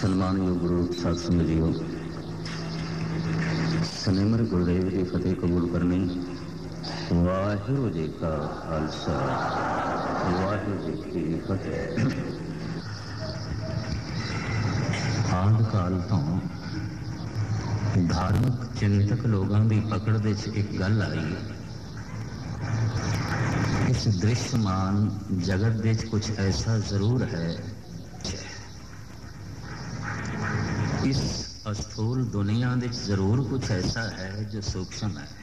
ਸਨਮਾਨਯੋਗ ਗੁਰੂ ਸਾਧ ਸੰਗਤ ਜੀਓ, ਸਨਿਮਰ ਗੁਰਦੇਵ ਦੀ ਫਤਿਹ ਕਬੂਲ ਕਰਨੀ। ਵਾਹਿਗੁਰੂ ਜੀ ਕਾ ਖਾਲਸਾ, ਵਾਹਿਗੁਰੂ ਜੀ ਕੀ ਫਤਿਹ। ਆਦਿ ਕਾਲ ਤੋਂ ਧਾਰਮਿਕ ਚਿੰਤਕ ਲੋਕਾਂ ਦੀ ਪਕੜ ਵਿੱਚ ਇੱਕ ਗੱਲ ਆਈ, ਇਸ ਦ੍ਰਿਸ਼ਮਾਨ ਜਗਤ ਵਿੱਚ ਕੁਝ ਐਸਾ ਜ਼ਰੂਰ ਹੈ, ਇਸ ਅਸਥੂਲ ਦੁਨੀਆ ਵਿੱਚ ਜ਼ਰੂਰ ਕੁਝ ਐਸਾ ਹੈ ਜੋ ਸੂਖਸ਼ਮ ਹੈ।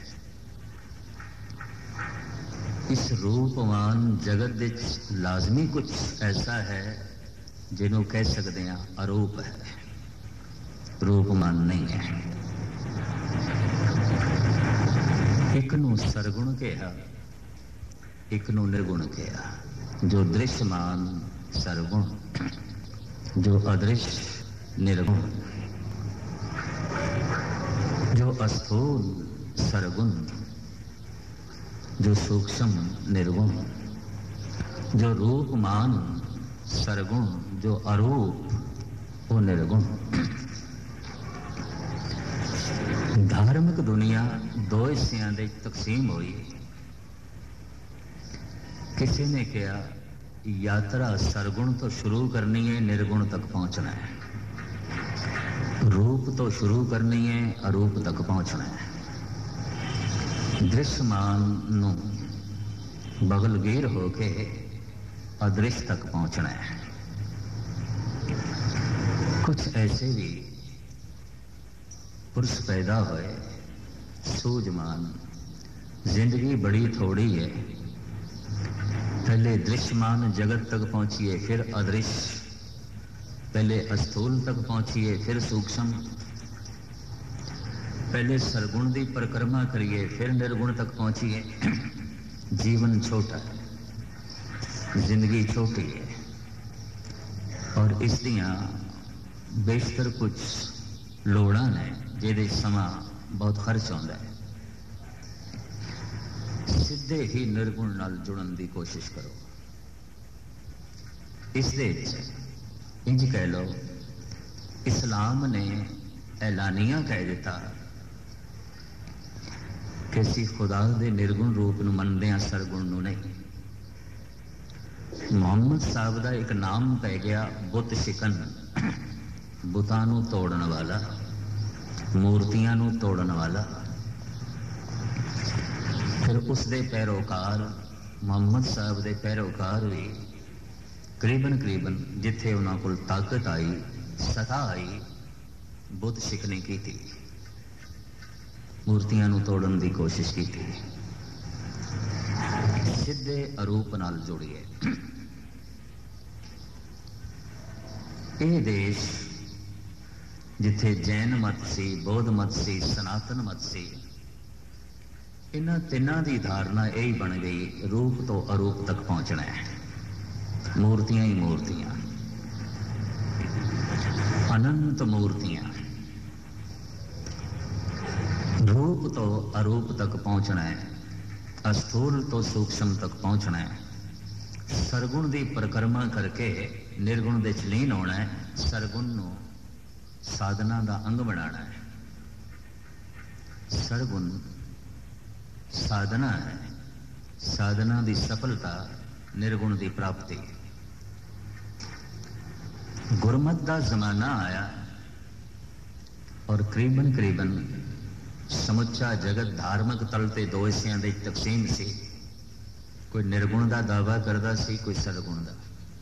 ਇਸ ਰੂਪਵਾਨ ਜਗਤ ਵਿੱਚ ਲਾਜ਼ਮੀ ਕੁਝ ਐਸਾ ਹੈ ਜਿਹਨੂੰ ਕਹਿ ਸਕਦੇ ਹਾਂ ਅਰੂਪ ਹੈ, ਰੂਪਮਾਨ ਨਹੀਂ ਹੈ। ਇੱਕ ਨੂੰ ਸਰਗੁਣ ਕਿਹਾ, ਇੱਕ ਨੂੰ ਨਿਰਗੁਣ ਕਿਹਾ। ਜੋ ਦ੍ਰਿਸ਼ਮਾਨ ਸਰਗੁਣ, ਜੋ ਅਦ੍ਰਿਸ਼ ਨਿਰਗੁਣ, जो अस्थूल सरगुण, जो सूक्ष्म निर्गुण, जो रूपमान सरगुण, जो अरूप वो निर्गुण। धार्मिक दुनिया दो हिस्सियां दे तकसीम हुई। किसी ने कहा यात्रा सरगुण तो शुरू करनी है, निर्गुण तक पहुंचना है। रूप तो शुरू करनी है, अरूप तक पहुंचना है। दृश्यमान नू बगलगीर होके अदृश्य तक पहुंचना है। कुछ ऐसे भी पुरुष पैदा हुए सूझमान, जिंदगी बड़ी थोड़ी है, पहले दृश्यमान जगत तक पहुंचिए, फिर अदृश्य, पहले अस्थूल तक पहुंचिए, फिर सूक्ष्म, पहले सरगुण की परिक्रमा करिए, फिर निर्गुण तक पहुंचिए। जीवन छोटा है, जिंदगी छोटी है, और इस दियां बेशतर कुछ लोड़ां ने जिहदे समा बहुत खर्च होंदा है। सीधे ही निर्गुण नाल जुड़न की कोशिश करो। इस दे इंज कह लो, इस्लाम ने ऐलानिया कह दिता कि असीं खुदा दे निर्गुण रूप नूं मनदे हां, सरगुण नूं नहीं। मुहम्मद साहब का एक नाम पै गया बुत शिकन, बुतां नूं तोड़न वाला, मूर्तियां नूं तोड़न वाला। फिर उसदे पैरोकार मुहम्मद साहब दे पैरोकार भी करीबन जिथे उन्होंने कोल ताकत आई, सता आई, बुत शिकनी की थी, मूर्तियां नूं तोड़न की कोशिश की थी। सीधे अरूप नाल जुड़िए। यह देश जिथे जैन मत सी, बौद्ध मत सी, सनातन मत सी, इन्हां तिन्हां दी धारणा यही बन गई, रूप तो अरूप तक पहुंचना है। मूर्तियां ही मूर्तियां, अनंत मूर्तियां। रूप तो अरूप तक पहुंचना है, अस्थूल तो सूक्ष्म तक पहुंचना है। सरगुण की परिक्रमा करके निर्गुण दे च लीन होना है। सरगुण नूं साधना का अंग बनाना है। सरगुण साधना है, साधना की सफलता निर्गुण की प्राप्ति। गुरमत का जमाना आया और करीबन समुचा जगत धार्मिक तल ते दो हिस्सियां दी तकसीम सी। कोई निर्गुण का दावा करता सी, कोई सरगुण का।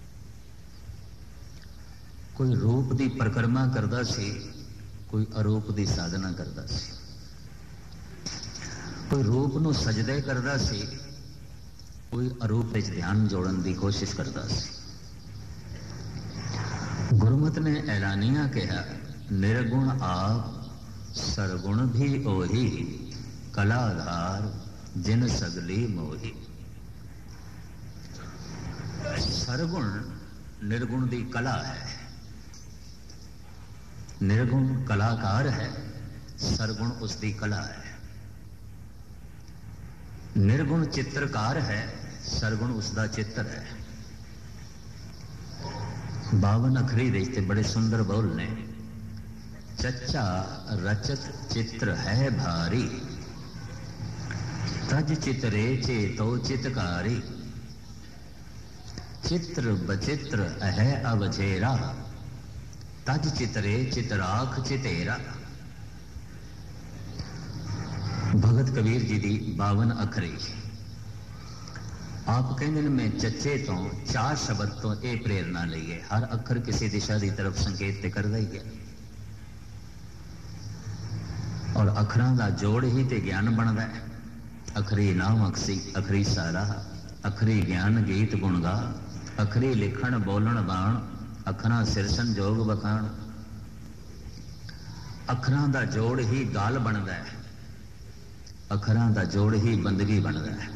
कोई रूप की परिक्रमा करता सी, कोई अरूप की साधना करता सी। कोई रूप नूं सजदे करता सी, कोई अरूप विच ध्यान जोड़न की कोशिश करता सी। गुरमत ने ऐलानिया कहा, निर्गुण आप, सरगुण भी ओही, कलाधार जिन सगली मोही। सरगुण निर्गुण की कला है, निर्गुण कलाकार है, सरगुण उसकी कला है। निर्गुण चित्रकार है, सरगुण उसका चित्र है। 52 अखरी रिश्ते बड़े सुंदर बोल ने। चच्चा रचत चित्र है भारी, तज चितरे चेतो चितकारी। चित्र बचित्र है अवझेरा, तज चितरे चितराख चितेरा। भगत कबीर जी दी 52 अखरी। आप कहते हैं मैं चच्चे तो 4 शब्द तो ये प्रेरणा लईए। हर अखर किसी दिशा की तरफ संकेत करता ही है और अखरां का जोड़ ही ते ज्ञान बनता है। अखरी नाम अक्सी अखरी सारा, अखरी ज्ञान गीत गुणगा, अखरी लिखण बोलन बाण, अखरां सिर संजोग बखान। अखरां का जोड़ ही गाल बनता है, अखरां का जोड़ ही बंदगी बनता है,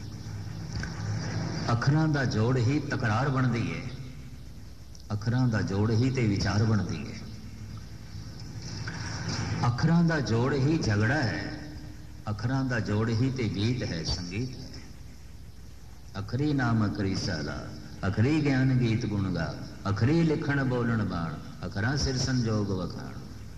अखरां का जोड़ ही तकरार बनती है, अखरां का जोड़ ही ते विचार बनती है, अखरां का जोड़ ही झगड़ा है, अखरां का जोड़ ही ते गीत है संगीत है। अखरी नाम अखरी साला, अखरी ज्ञान गीत गुणगा, अखरी लिखण बोलन बाण, अखरां सिर संजोग वखाण।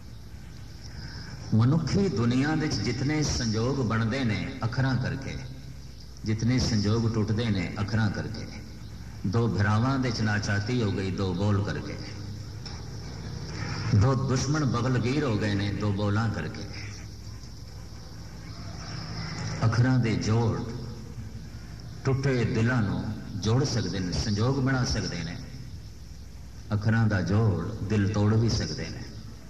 मनुखी दुनिया विच जितने संजोग बनते ने अखरां करके, जितने संजोग टुटते ने अखरां करके। 2 भरावां दे च नाचाती हो गई 2 बोल करके, 2 दुश्मन बगलगीर हो गए ने 2 बोलां करके। अखरां दे जोड़ टुटे दिलां नूं जोड़ सकते हैं, संजोग बना सकते हैं। अखरां दा जोड़ दिल तोड़ भी सकते हैं।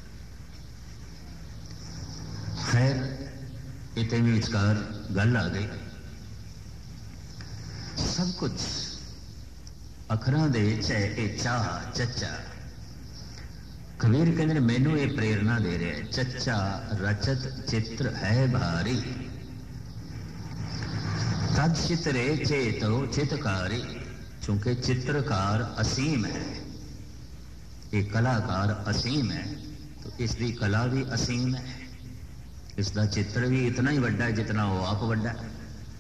खैर इतने भी विचकार गल आ गई। सब कुछ अखरां दे चाहे चाह चच्चा। कबीर कहते मैनू ये प्रेरणा दे रहा है। चच्चा रचत चित्र है भारी, तद चितरे चेतो चितकारी। चूंकि चित्रकार असीम है, ये कलाकार असीम है, तो इसकी कला भी असीम है। इसका चित्र भी इतना ही वड्डा है जितना वो आप वड्डा है।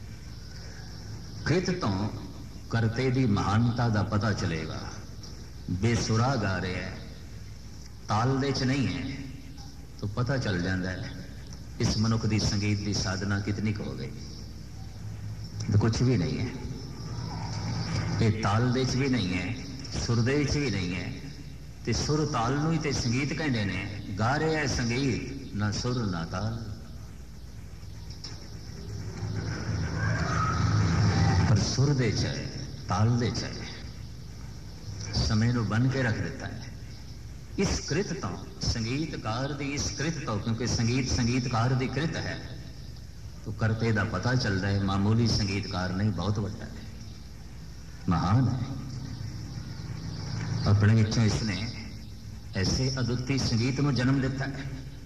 कृत तो करते की महानता का पता चलेगा। बेसुरा गा रहे है, ताल दे च नहीं है, तो पता चल जाता है इस मनुख की संगीत की साधना कितनी हो गई। तो कुछ भी नहीं है, ये ताल दे च भी नहीं है, सुर दे च भी नहीं है। ते सुर ताल नूं ही ते संगीत कहते ने। गा रहे है संगीत, ना सुर ना ताल। पर सुर दे च है, ताल दे च है, समय नूं बन के रख देता है। इस कृत तो संगीतकार की इस कृत तो, क्योंकि संगीत संगीतकार की कृत है, तो करते का पता चलता है मामूली संगीतकार नहीं, बहुत बड़ा है, महान है। अपने विचों इसने ऐसे अद्वितीय संगीत में जन्म दिता है।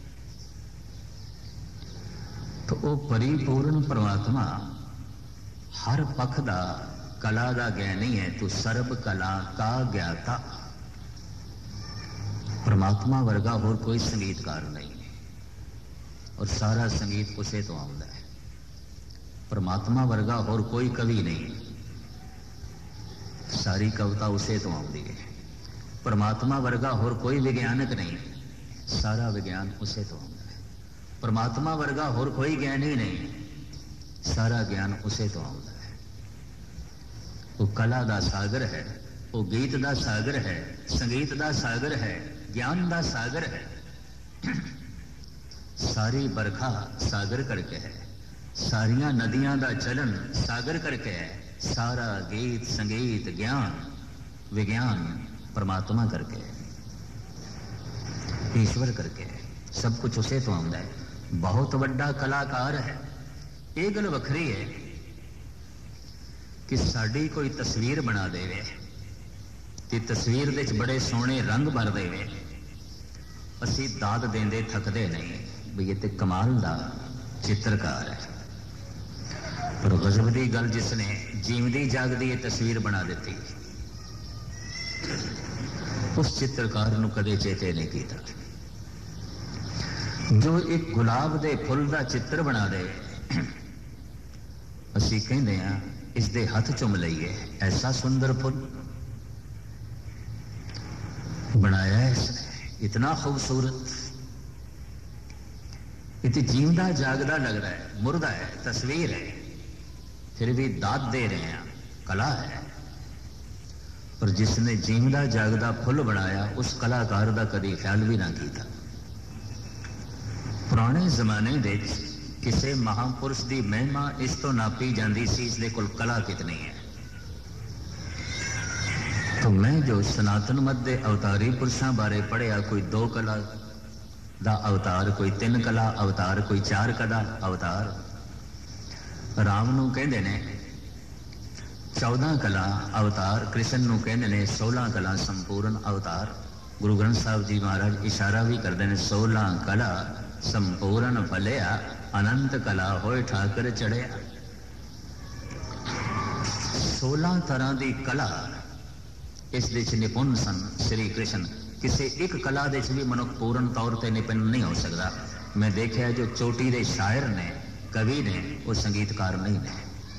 तो वो परिपूर्ण परमात्मा हर पख का कला का ज्ञानी है। तू सर्व कला का ज्ञाता। परमात्मा वर्गा होर कोई संगीतकार नहीं और सारा संगीत उसे तो आता है। परमात्मा वर्गा होर कोई कवि नहीं, सारी कविता उसे तो आती है। परमात्मा वर्गा होर कोई विज्ञानक नहीं, सारा विज्ञान उसे तो आता है। परमात्मा वर्गा होर कोई ज्ञानी नहीं, सारा ज्ञान उसे तो आता है। वो कला का सागर है, वो गीत का सागर है, संगीत का सागर है, ज्ञान का सागर है। सारी बरखा सागर करके है, सारिया नदियां का चलन सागर करके है, सारा गीत संगीत ज्ञान विज्ञान परमात्मा करके है, ईश्वर करके है। सब कुछ उसे तो आता है। बहुत बड़ा कलाकार है। ये गल वखरी है कि साड़ी कोई तस्वीर बना देवे ते तस्वीर दे बड़े सोहने रंग भर देवे, असी दाद देंदे थकदे नहीं भी ये ते कमाल दा चित्रकार है। पर गजब दी गल जिसने जीवदी जागदी ये तस्वीर बना दी, उस चित्रकार नूं कदे चेते नहीं किया। जो एक गुलाब दे फुल दा चित्र बना दे, असी कहते हैं इसके हथ चुम लईए, ऐसा सुंदर फुल। बनाया है इसने, इतना खूबसूरत। इतनी जीवदा जागदा लग रहा है, मुर्दा है, तस्वीर है, फिर भी दाद दे रहे हैं, कला है। और जिसने जीवदा जागदा फुल बनाया उस कलाकार का कभी ख्याल भी ना किया। पुराने जमाने दे किसी महापुरुष की महिमा इस तो नापी जाती सी, इसलिए कोल कला कितनी है। तो मैं जो सनातन मत के अवतारी पुरुषों बारे पढ़िया, कोई 2 कला दा अवतार, कोई 3 कला अवतार, कोई 4 कला अवतार। राम नूं कहंदे ने 14 कला अवतार, कृष्ण नूं कहंदे ने 16 कला संपूर्ण अवतार। गुरु ग्रंथ साहब जी महाराज इशारा भी करते हैं 16 कला संपूर्ण फलिया, अनंत कला होए ठाकर चढ़िया। 16 तरह की कला इस विच निपुण सन श्री कृष्ण। किसी एक कला दे भी मनुख पूर्ण तौर पर निपुण नहीं हो सकता। मैं देखा जो चोटी के शायर ने, कवि ने, वो संगीतकार नहीं ने।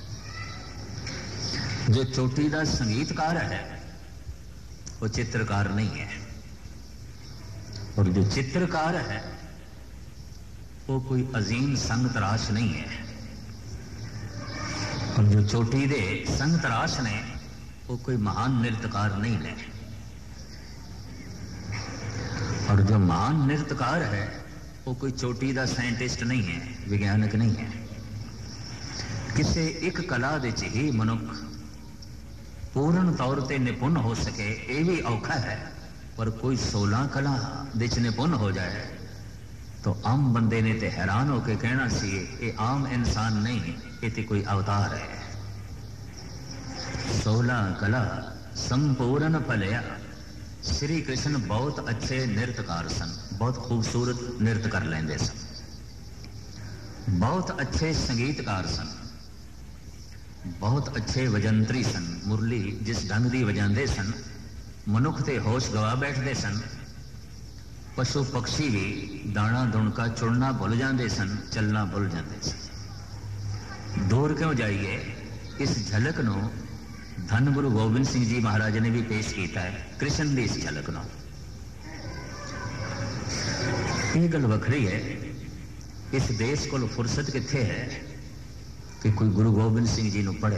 जो चोटी का संगीतकार है वो चित्रकार नहीं है, और जो चित्रकार है वो कोई अजीम संग तराश नहीं है, और जो चोटी दे संग तराश ने वो कोई महान नृत्यकार नहीं है। और जो महान नृत्यकार है वो कोई चोटी का साइंटिस्ट नहीं है, विज्ञानक नहीं है। किसी एक कला दे ही मनुख पूर्ण तौर पर निपुण हो सके ये भी औखा है, पर कोई 16 कला दे निपुण हो जाए तो आम बंदे ने ते हैरान होकर कहना सी ये आम इंसान नहीं, ये तो कोई अवतार है। 16 कला संपूर्ण फलिया। श्री कृष्ण बहुत अच्छे नृत्यकार सन, बहुत खूबसूरत नृत्य कर लेंदे सन, बहुत अच्छे संगीतकार सन, बहुत अच्छे वजंत्री सन। मुरली जिस ढंग की वजाते सन मनुख ते होश गवा बैठते सन। पशु पक्षी भी दाना दुणका चुनना भुल जाते सन, चलना भुल जाते सन। दूर क्यों जाइए, इस झलक नूं धन गुरु गोबिंद सिंह जी महाराज ने भी पेश किया है, कृष्ण की इस झलक नूं। ये गल वखरी है, इस देश को फुरसत कित्थे है कि कोई गुरु गोबिंद सिंह जी नूं पढ़े।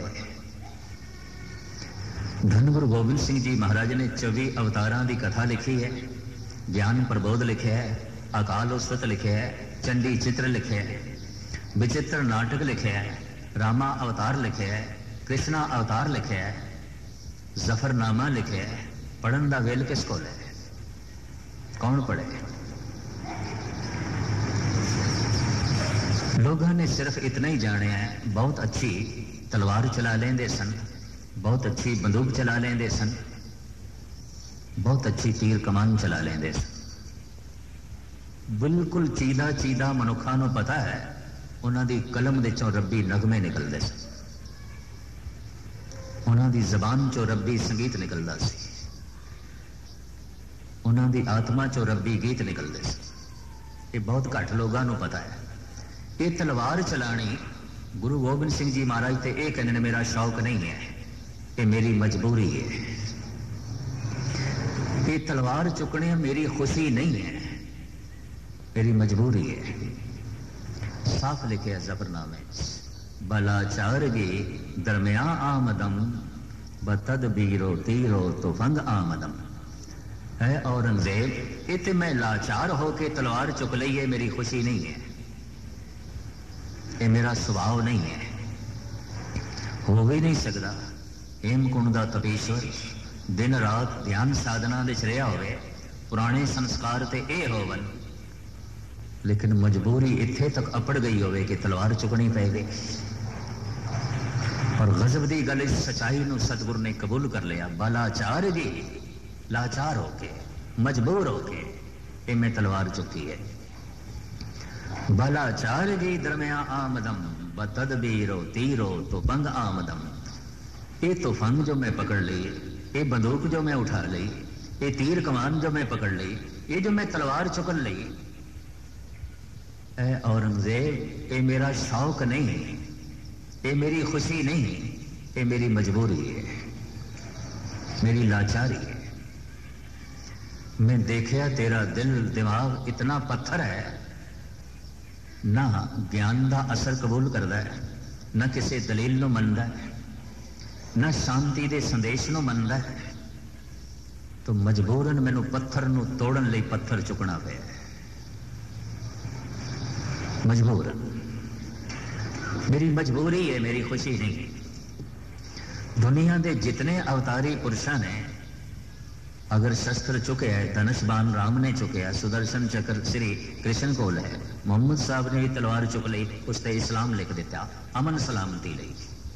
धन गुरु गोबिंद सिंह जी महाराज ने 24 अवतारां की कथा लिखी है, ज्ञान प्रबोध लिखे है, अकाल उस्तत लिखे है, चंडी चित्र लिखे है, विचित्र नाटक लिखे है, रामा अवतार लिखे है, कृष्णा अवतार लिखे है, जफरनामा लिखे है। पढ़न का वेल किस को है? कौन पढ़े? लोगों ने सिर्फ इतना ही जाने है, बहुत अच्छी तलवार चला लेंदे सन, बहुत अच्छी बंदूक चला लेंदे सन, बहुत अच्छी तीर कमान चला लेंदे सन। बिल्कुल चीदा चीदा मनुखा नूं पता है उन्होंने कलम दे चों रब्बी नगमे निकलते सन, उन्होंने जबान चो रब्बी संगीत निकलता सी, उन्होंने आत्मा चो रब्बी गीत निकलते सन। ये बहुत घट लोगों को पता है। ये तलवार चलानी गुरु गोबिंद सिंह जी महाराज ते ये कहने मेरा शौक नहीं है, ये मेरी मजबूरी है। ये तलवार चुकने मेरी खुशी नहीं है, मेरी मजबूरी है। साफ लिखे है जफरनामे, बलाचारगी दरमिया आमदम बतद बीरो तीरो तुफंग आमदम। है औरंगजेब इत मैं लाचार होके तलवार चुक ली है, मेरी खुशी नहीं है, ये मेरा स्वभाव नहीं है, हो भी नहीं सकता। हेमकुंड दा तपीश्वर दिन रात ध्यान साधना दे रहा होवे, पुराने संस्कार ते ए होवन, लेकिन मजबूरी इत्थे तक अपड़ गई होवे कि तलवार चुकनी पै गई। और गजब दी गल इस सच्चाई नूं सतगुरु ने कबूल कर लिया। बलाचार जी लाचार होके मजबूर होके ये मैं तलवार चुकी है। बलाचार जी दरमिया आमदम बतदबीरो तीरो तो पंग आमदम। ये तूफान जो मैं पकड़ ली, ये बंदूक जो मैं उठा ली, ये तीर कमान जो मैं पकड़ ली, ये जो मैं तलवार चुक ली, ऐ औरंगजेब ये मेरा शौक नहीं, ये मेरी खुशी नहीं, ये मेरी मजबूरी है, मेरी लाचारी है। मैं देखिया तेरा दिल दिमाग इतना पत्थर है, ना ज्ञान का असर कबूल करता है, ना किसी दलील को मनता है, ना शांति के संदेश को मनता है, तो मजबूरन मैनू पत्थर नू तोड़न लई पत्थर चुकना पे, मजबूरन। मेरी मजबूरी है, मेरी खुशी नहीं। दुनिया के जितने अवतारी पुरुषों ने अगर शस्त्र चुके है, धनुषबाण राम ने चुके है, सुदर्शन चक्र श्री कृष्ण कोल है, मोहम्मद साहब ने भी तलवार चुक ली, उसते इस्लाम लिख दिता, अमन सलामती लई।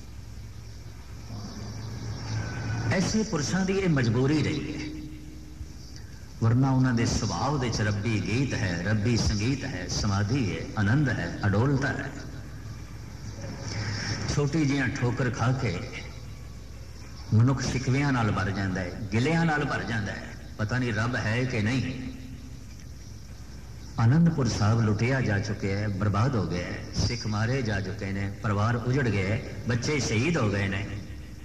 ऐसे पुरुषों की यह मजबूरी रही है, वरना उन्होंने स्वभाव के रब्बी गीत है, रब्बी संगीत है, समाधि है, आनंद है, अडोलता है। छोटी जिहियां ठोकर खा के मनुख शिकवियां नाल भर जाता है, गिलियां नाल भर जाता है, पता नहीं रब है कि नहीं। आनंदपुर साहब लुटिया जा चुके हैं, बर्बाद हो गया है, सिख मारे जा चुके हैं, परिवार उजड़ गए, बच्चे शहीद हो गए हैं,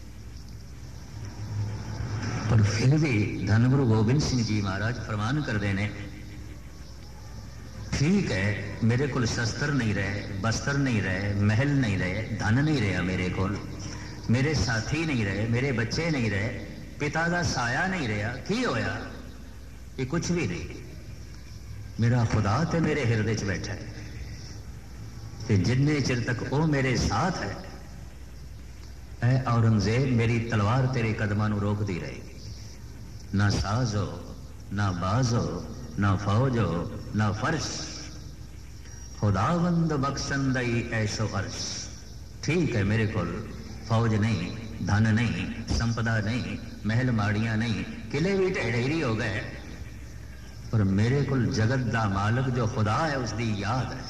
पर फिर भी धन गुरु गोबिंद सिंह जी महाराज फरमान करते हैं, ठीक है मेरे को शस्त्र नहीं रहे, बस्तर नहीं रहे, महल नहीं रहे, धन नहीं रहा मेरे को, मेरे साथी नहीं रहे, मेरे बच्चे नहीं रहे, पिता का साया नहीं रहा, की होया? ये कुछ भी नहीं। मेरा खुदा ते मेरे हृदय च बैठा है, ते जिन्ने चिर तक वो मेरे साथ है, ऐ औरंगजेब मेरी तलवार तेरे कदमां नूं रोकदी रहेगी। ना साज हो, ना बाज हो, ना फौज हो, ना फर्श, खुदावंद बख्शन दई ऐशो अर्श। ठीक है मेरे को फौज नहीं, धन नहीं, संपदा नहीं, महल माड़ियां नहीं, किले भी ढेरी हो गए, पर मेरे को जगत का मालक जो खुदा है उसकी याद है।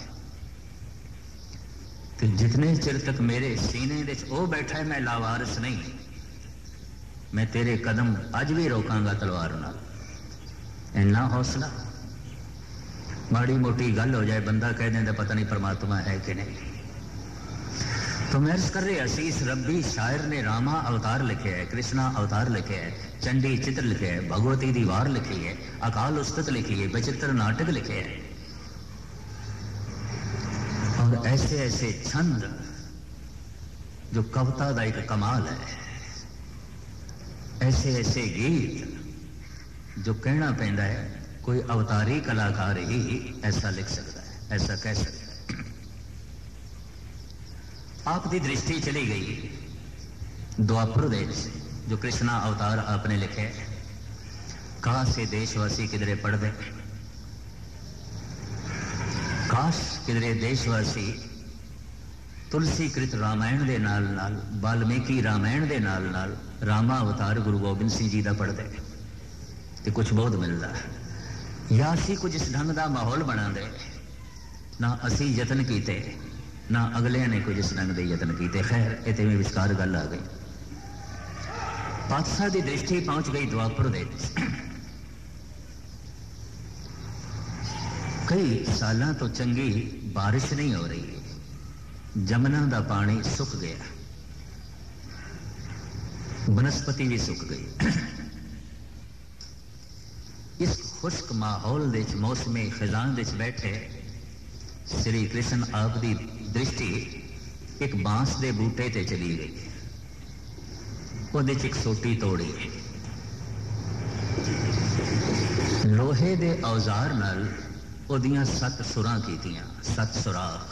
तो जितने चिर तक मेरे सीने दे वो बैठा है, मैं लावारिस नहीं, मैं तेरे कदम अज भी रोकांगा तलवार नाल। इन्ना हौसला, माड़ी मोटी गल हो जाए बंदा कह देंदा पता नहीं परमात्मा है कि नहीं। तो मैं अर्ज कर रहे असीस रब्बी शायर ने रामा अवतार लिखे है, कृष्णा अवतार लिखे है, चंडी चित्र लिखे है, भगवती दी वार लिखी है, अकाल उस्तत लिखी है, विचित्र नाटक लिखे है, और ऐसे ऐसे छंद जो कविता का एक कमाल है, ऐसे ऐसे गीत जो कहना पैंदा है कोई अवतारी कलाकार ही ऐसा लिख सकता है, ऐसा कह सकता है। आपकी दृष्टि चली गई द्वापर देश, जो कृष्णा अवतार आपने लिखे, कहा से देशवासी किधरे पढ़ दे, काश किधरे देशवासी तुलसी कृत रामायण दे नाल नाल, वाल्मीकि रामायण दे नाल नाल रामा अवतार गुरु गोबिंद सिंह जी का पढ़ दे, तो कुछ बहुत मिलता है। या असी कुछ इस ढंग का माहौल बना दे, ना असी यतन किए, ना अगले ने कुछ इस ढंग के यतन किए। खैर इतने में विचकार गल आ गई, पातशाह की दृष्टि पहुंच गई द्वापर दे। कई सालों तो चंगी बारिश नहीं हो रही, जमुना का पानी सुक गया, वनस्पति भी सुक गई। इस खुश्क माहौल दे मौसमी खिजान दे बैठे श्री कृष्ण आप की दृष्टि एक बांस के बूटे ते चली गई, वो एक सोटी तोड़ी, लोहे दे औजार नाल ओदियां 7 सुरां कीतियां, 7 सुराख।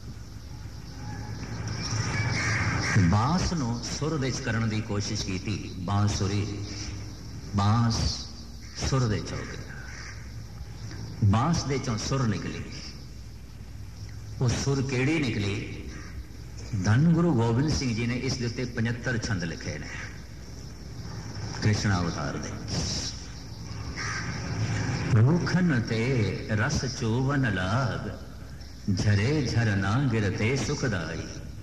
बांस नूं सुर दे करन दी कोशिश की, बांसुरी, बांस सुर दे हो गया, बांस दे चों सुर निकली। वो सुर केड़ी निकली? धन गुरु गोबिंद सिंह जी ने इस दे उत्ते 75 छंद लिखे ने कृष्ण अवतार दे। रूखन ते रस चोवन लाग, झरे झरना गिरते सुखदाई,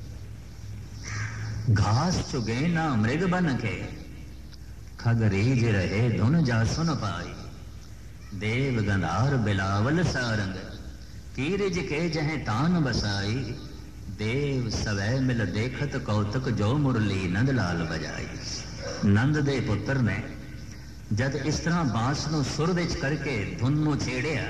घास चुगे ना मृग बन के, खग रीज रहे धुन जा सुन पाई, देव गंधार बिलावल सारंग, कीरिज के जहे तान बसाई, देव सवै मिल देखत कौतक, जो मुरली नंद लाल बजाई। नंद दे पुत्र ने जद इस तरह बांस नूं सुर विच करके धुन नूं छेड़िया,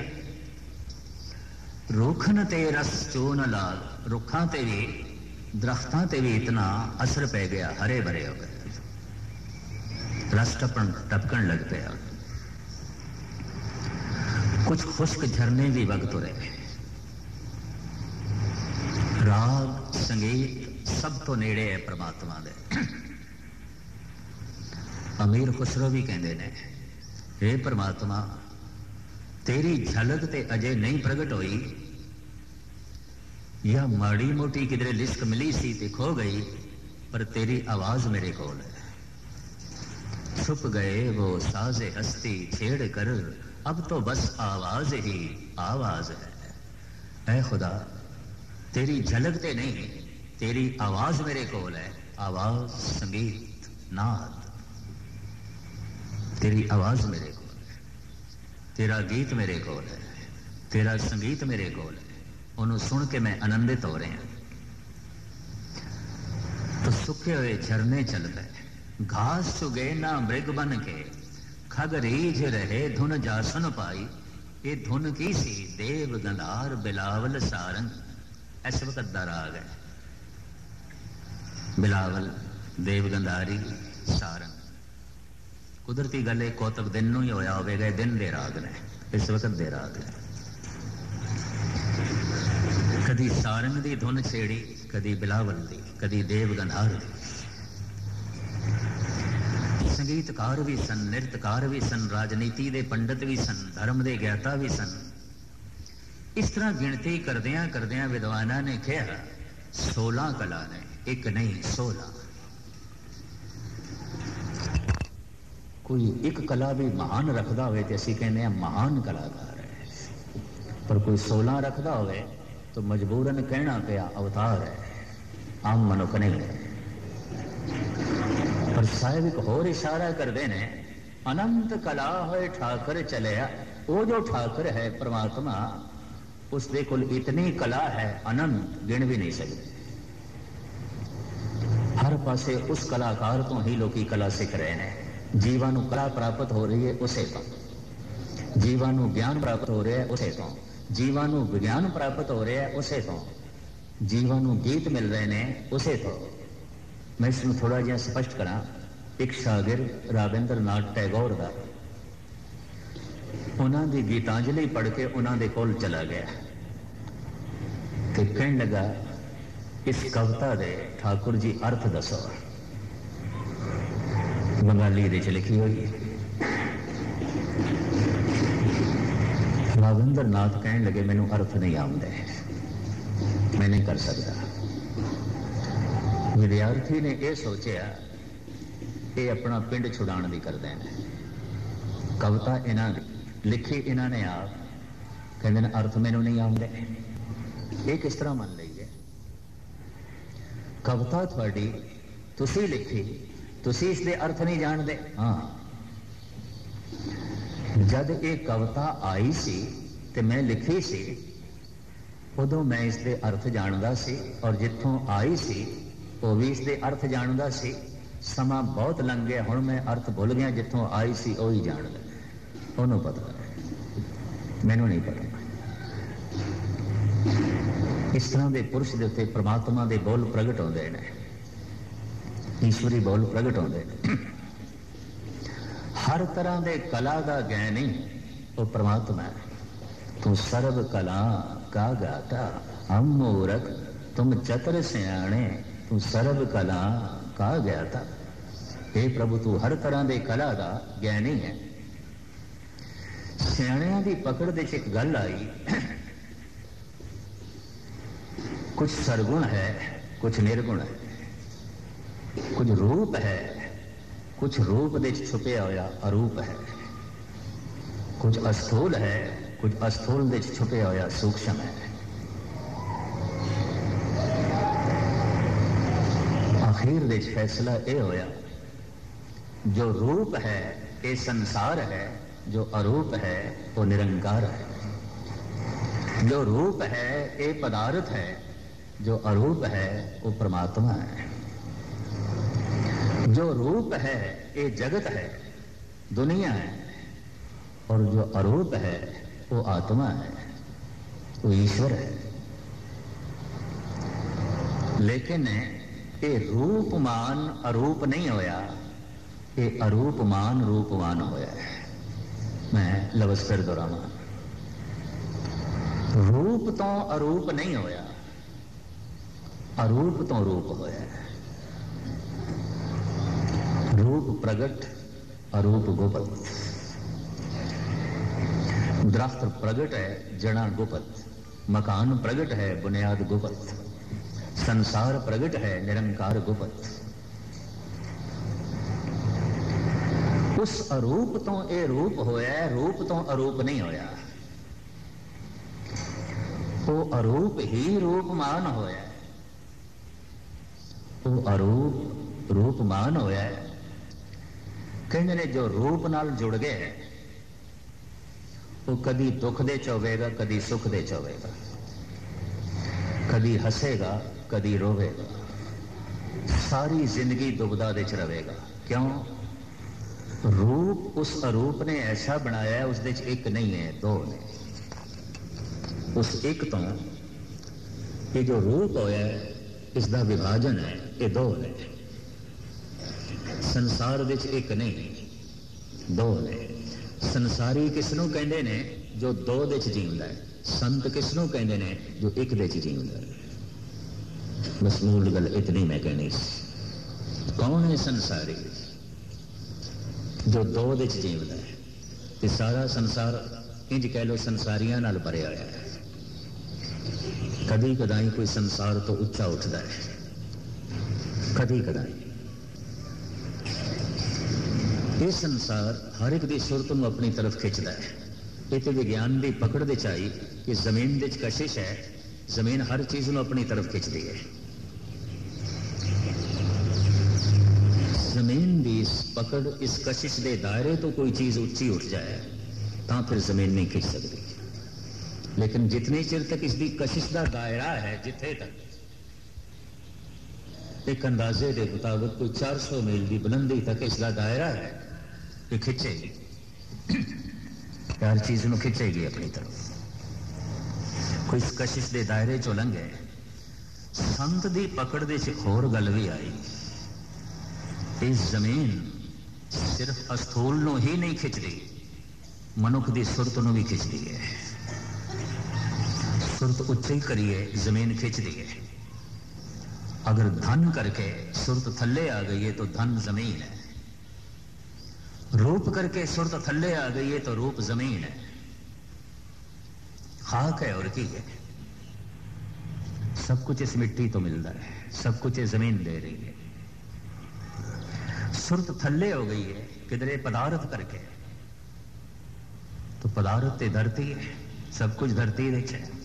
रूखन ते रस चून लाल, रुखां ते भी दरख्तां ते भी इतना असर पै गया, हरे भरे हो गए, रस टपकन लग पिया। कुछ खुश्क झरने भी वग तुरे, राग संगीत सब तो नेड़े है परमात्मा दे। अमीर खुसरो भी कहते ने, हे परमात्मा तेरी झलक ते अजे नहीं प्रगट हुई, या माड़ी मोटी किधरे लिस्क मिली सी ते खो गई, पर तेरी आवाज मेरे कोल है। छुप गए वो साजे हस्ती छेड़ कर, अब तो बस आवाज ही आवाज है। ऐ खुदा तेरी झलक ते नहीं, तेरी आवाज मेरे कोल है, आवाज संगीत नाद, तेरी आवाज मेरे कोल है, तेरा गीत मेरे कोल है, तेरा संगीत मेरे कोल है, उन्होंने सुन के मैं आनंदित हो रहे हैं। तो सूखे हुए झरने चल गए, घास चुगे ना मृग बन के, खग रीझ रहे धुन जासन पाई, ये धुन की सी देव गंधार बिलावल सारंग। इस वक्त दा राग है बिलावल, देव गंधारी, सारंग। कुदरती गल है, कौतक दिन नूं ही होया होवेगा, दिन दे राग ने, इस वक्त दे राग ने। कदी सारंग दी धुन छेड़ी, कदी बिलावल दी, कदी देव गंधार दी। संगीतकार भी सन, नृत्यकार भी सन, राजनीति दे पंडित भी सन, धर्म दे ज्ञाता भी सन। इस तरह गिनती करदियां करदियां विद्वाना ने कहा 16 कला ने, एक नहीं 16। कोई एक कला भी महान रखदा होवे ते असीं कहने हैं महान कलाकार है, पर कोई 16 रखदा होवे तो मजबूरन कहना पिया अवतार है, आम मनुख नहीं है। पर साहिब एक होर इशारा करते ने, अनंत कला होए ठाकर चलिया, वो जो ठाकर है परमात्मा, उसके कोल इतनी कला है अनंत, गिन भी नहीं सकते। हर पासे उस कलाकार तो ही लोग कला सीख रहे हैं। जीवां नूं कला प्राप्त हो रही है उसे तो, जीवां नूं ज्ञान प्राप्त हो रहा है उसे तो, जीवां नूं विज्ञान प्राप्त हो रहा है उसे तो, जीवां नूं गीत मिल रहे हैं उसे तो। मैं इसमें थोड़ा जिहा स्पष्ट करा। एक शागिर्द राबिंद्र नाथ टैगोर का, उन्होंने गीतांजलि पढ़ के उन्होंने कोल चला गया तो कहने लगा इस कविता दे ठाकुर जी अर्थ दसो। बंगाली दे च लिखी हुई। राबिंद्र नाथ कहने लगे मैनू अर्थ नहीं आते, मैं नहीं कर सकता। विद्यार्थी ने यह सोचा ये अपना पिंड छुड़ाने की करते हैं। कविता इन्हों लिखी इन्होंने आप, कहते हैं अर्थ मैनू नहीं आते। ये किस तरह मन लीए? कविता थोड़ी तुसी लिखी, तुसी इसके अर्थ नहीं जानते। हाँ, जब ये कविता आई सी ते मैं लिखी सी, उदों मैं इसके अर्थ जानता सी, और जिथों आई सी वो भी इसके अर्थ जानता सी। समा बहुत लंघ गया, हुण मैं अर्थ भुल गया, जिथों आई सी वो ही जानता, उन्होंने पता, मैनू नहीं पता। इस तरह के पुरुष के उत्ते परमात्मा के बोल प्रगट होते हैं, ईश्वरी बोल प्रगट होते हैं। हर तरह के कला का ज्ञानी वो परमात्मा है। तू सर्व कला का गाता, हम मूरख तुम चतुर सियाणे, तू सर्व कला का ज्ञाता। हे प्रभु तू हर तरह के कला का ज्ञानी है। सियाणियां की पकड़ दे एक गल आई, कुछ सरगुण है, कुछ निर्गुण है, कुछ रूप है, कुछ रूप दे छुपया होया अरूप है, कुछ अस्थूल है, कुछ अस्थूल दे छुपया होया सूक्ष्म है। आखिर दे फैसला यह होया जो रूप है ये संसार है, जो अरूप है वो निरंकार है। जो रूप है ये पदार्थ है, जो अरूप है वो परमात्मा है। जो रूप है ये जगत है, दुनिया है, और जो अरूप है वो आत्मा है, वो ईश्वर है। लेकिन ये रूपमान अरूप नहीं होया, ये अरूपमान रूपवान होया है। मैं लफ्ज़ फिर दोहरावां, रूप तो अरूप नहीं होया, अरूप तो रूप होया है। रूप प्रगट, अरूप गुप्त। दरख्त प्रगट है, जड़ा गुप्त। मकान प्रगट है, बुनियाद गुप्त। संसार प्रगट है, निरंकार गुप्त। उस अरूप तो ये रूप होया, रूप तो अरूप नहीं होया। वो अरूप ही रूपमान होया, वो अरूप रूपमान होया है। कहने ने जो रूप नाल जुड़ गए वो कदी दुख दे च होवेगा, कदी सुख दे च होवेगा, कदी हसेगा, कदी रोवेगा, सारी जिंदगी दुविधा दे च रहेगा। क्यों? रूप उस अरूप ने ऐसा बनाया है, उस दे च एक नहीं है, दो ने। उस एक तो ये जो रूप होया है इसका विभाजन है, ये दो ने। संसार विच एक नहीं, दो ने। संसारी किसनों कहते ने? जो दो दे च जींदा है। संत किसनों कहते ने? जो एक दे च जींदा है। बस मूल गल इतनी मैं कहनी सी। कौन है संसारी? जो दो दे च जींदा है। ते सारा संसार इंज कह लो संसारियां नाल भरिया होया है। कदी कदाई कोई संसार तो उच्चा उठता है, कदी कदाई। ये संसार हर एक दी सुरत नूं अपनी तरफ खिंचता है। ये तो विज्ञान की पकड़ दे आई कि जमीन दे कशिश है, जमीन हर चीज नूं अपनी तरफ खिंचती है। जमीन की इस पकड़, इस कशिश के दायरे तो कोई चीज उच्ची उठ जाए तो फिर जमीन नहीं खिंच सकती। लेकिन जितने चिर तक इसकी कशिश का दायरा है, जिथे तक एक अंदाजे के मुताबिक कोई 400 मील की बुलंदी तक इसका दायरा है, ये खिंचेगी, हर चीज को खिंचेगी अपनी तरफ। कोई इस कशिश के दायरे चो लंघे। संत की पकड़ दे च होर गल भी आई। इस जमीन सिर्फ अस्थूल नूं ही नहीं खिंचती, मनुख की सुरत नूं भी खिंचती है। सुरत उच्ची करिए, जमीन खिंचती है। अगर धन करके सुरत थल्ले आ गई है तो धन जमीन है। रूप करके सुरत थल्ले आ गई है तो रूप जमीन है। खाक है और की है। सब कुछ इस मिट्टी तो मिलता है, सब कुछ इस जमीन दे रही है। सुरत थल्ले हो गई है किधरे पदार्थ करके, तो पदार्थ ते धरती है, सब कुछ धरती देखे।